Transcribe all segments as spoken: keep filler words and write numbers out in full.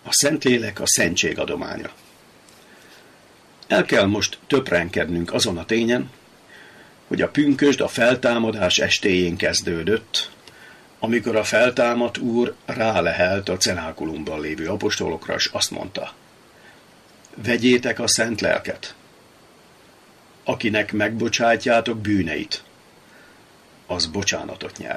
A Szentlélek a szentség adománya. El kell most töprengkednünk azon a tényen, hogy a pünkösd a feltámadás estéjén kezdődött, amikor a feltámadt Úr rálehelt a cenákulumban lévő apostolokra, és azt mondta: vegyétek a szent lelket, akinek megbocsátjátok bűneit, az bocsánatot nyer.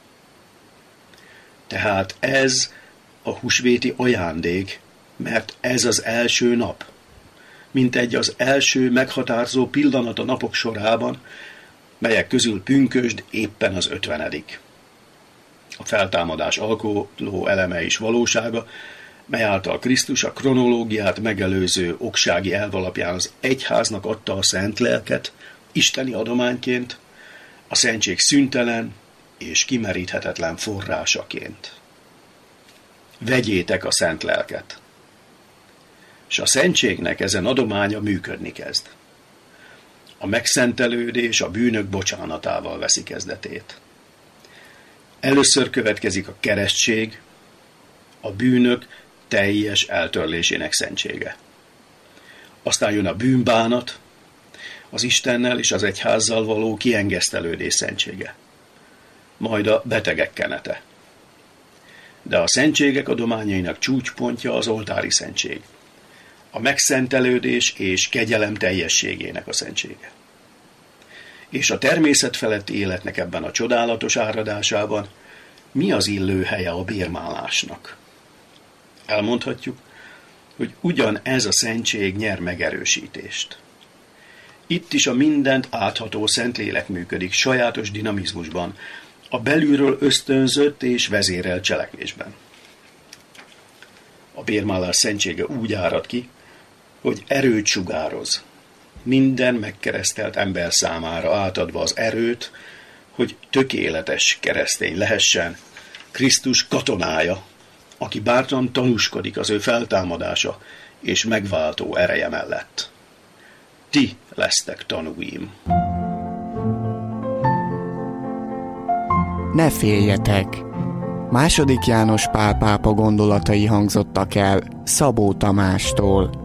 Tehát ez a húsvéti ajándék, mert ez az első nap, mint egy az első meghatározó pillanat a napok sorában, melyek közül pünkösd éppen az ötvenedik. A feltámadás alkotó eleme és valósága, mely által Krisztus a kronológiát megelőző oksági elv alapján az egyháznak adta a szent lelket, isteni adományként, a szentség szüntelen és kimeríthetetlen forrásaként. Vegyétek a szent lelket. És a szentségnek ezen adománya működni kezd. A megszentelődés a bűnök bocsánatával veszi kezdetét. Először következik a keresztség, a bűnök teljes eltörlésének szentsége. Aztán jön a bűnbánat, az Istennel és az egyházzal való kiengesztelődés szentsége. Majd a betegek kenete. De a szentségek adományainak csúcspontja az oltári szentség. A megszentelődés és kegyelem teljességének a szentsége. És a természet feletti életnek ebben a csodálatos áradásában mi az illő helye a bérmálásnak? Elmondhatjuk, hogy ugyan ez a szentség nyer megerősítést. Itt is a mindent átható Szentlélek működik sajátos dinamizmusban, a belülről ösztönzött és vezérelt cselekvésben. A bérmálás szentsége úgy árad ki, hogy erőt sugároz, minden megkeresztelt ember számára átadva az erőt, hogy tökéletes keresztény lehessen, Krisztus katonája, aki bátran tanúskodik az ő feltámadása és megváltó ereje mellett. Ti lesztek tanúim. Ne féljetek! Második János Pál pápa gondolatai hangzottak el Szabó Tamástól.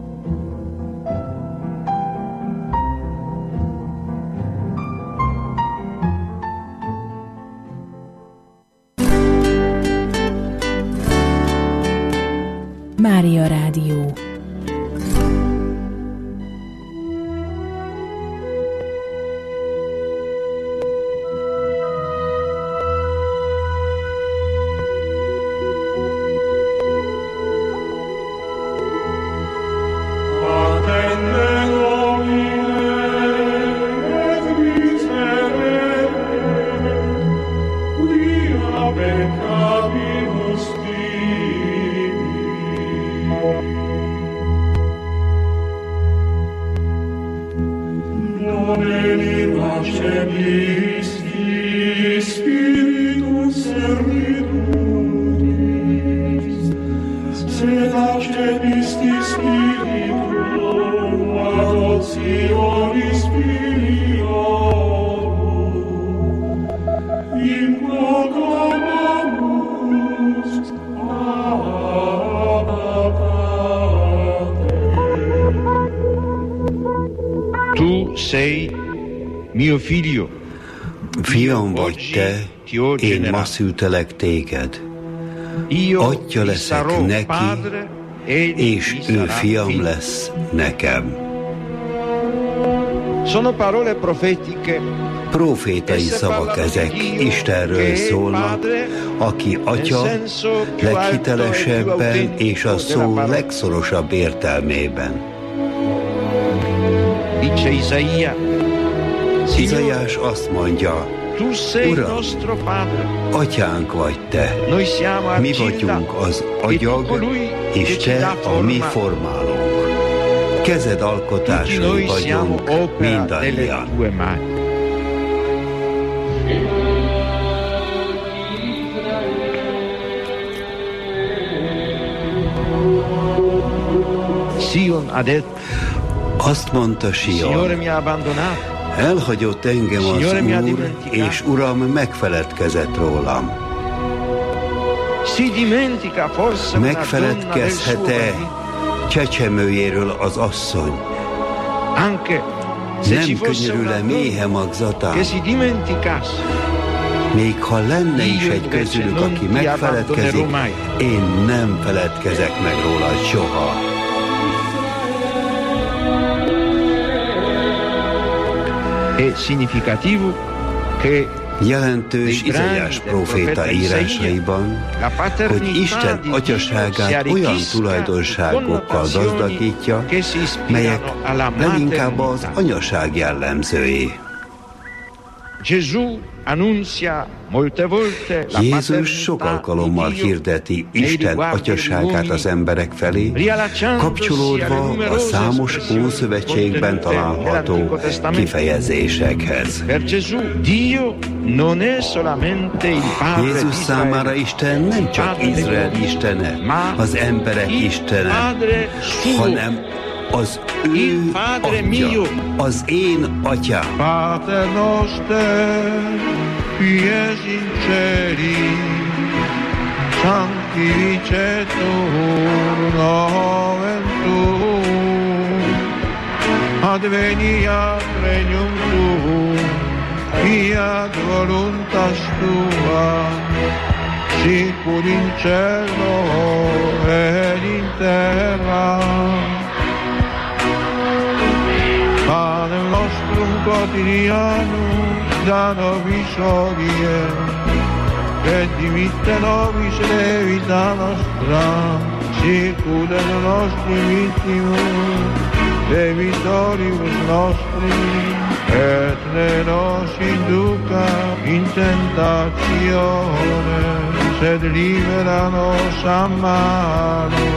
Mária Rádió. Fiam vagy te, én ma szültelek téged. Atya leszek neki, és ő fiam lesz nekem. Profétai szavak ezek, Istenről szólnak, aki atya leghitelesebben és a szó legszorosabb értelmében. Izaiás azt mondja: Uram, atyánk vagy te, mi vagyunk az agyag, és te a mi formálónk. Kezed alkotásai vagyunk mindannyian. Azt mondta Sion: elhagyott engem az Úr, és Uram megfeledkezett rólam. Megfeledkezhet-e csecsemőjéről az asszony? Nem könyörül-e méhe magzatán? Még ha lenne is egy közülük, aki megfeledkezik, én nem feledkezek meg róla soha. Jelentős Izaiás próféta írásaiban, hogy Isten atyaságát olyan tulajdonságokkal gazdagítja, melyek leginkább az anyaság jellemzői. Jézus sok alkalommal hirdeti Isten atyaságát az emberek felé, kapcsolódva a számos Ószövetségben található kifejezésekhez. Jézus számára Isten nem csak Izrael istene, az emberek istene, hanem az ő atya, az én atyám. Pater noster, qui es in celi, sanctificetur nomen tuum, adveniat regnum tuum, fiat voluntas tua, sicur in cielo et in terra. Panem nostrum quotidianum da nobis hodie, et dimitte nobis levita nostra, sicut et nostri vittimus, debitoribus nostri, et ne nos induca in tentatione, sed libera nos a malo.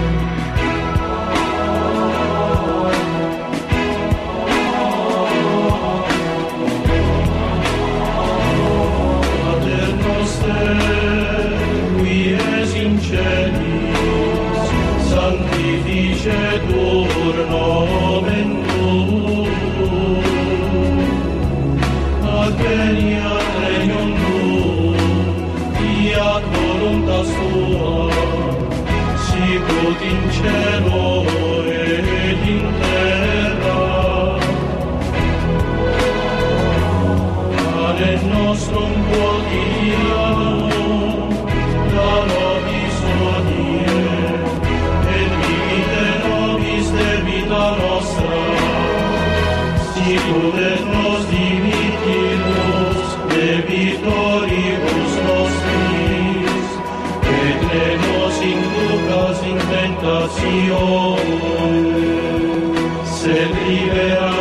Qui es in celis, sanctificetur nomen tuum, adveniat regnum tuum, fiat voluntas tua, sicut in cielo et in terra. Panem nostrum quotidianum da nobis hodie, et dimitte nobis debita nostra, sicut et nos dimittimus debitoribus nostris, et ne nos inducas in tentatione, sed libera